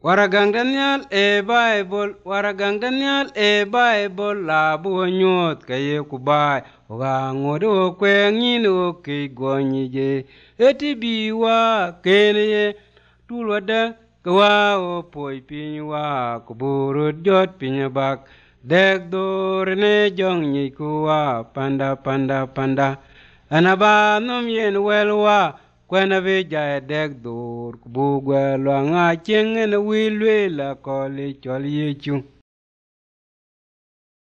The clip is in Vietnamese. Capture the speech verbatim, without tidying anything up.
Waragang Daniel e Bible, Waragang Daniel e Bible la bu nyot kaye kubai. Oga ngodo kwenyin o ke gonyi je. Eti biwa kenye tulwada kwa o poi pinywa kuburu jot pinyabak. Dek dor ne jong nyi kuwa panda panda panda. Anaba nom yen welwa. Kwena vi jaya dek dur kubu gwelwa nga chengen wilwe la koli chol yechu.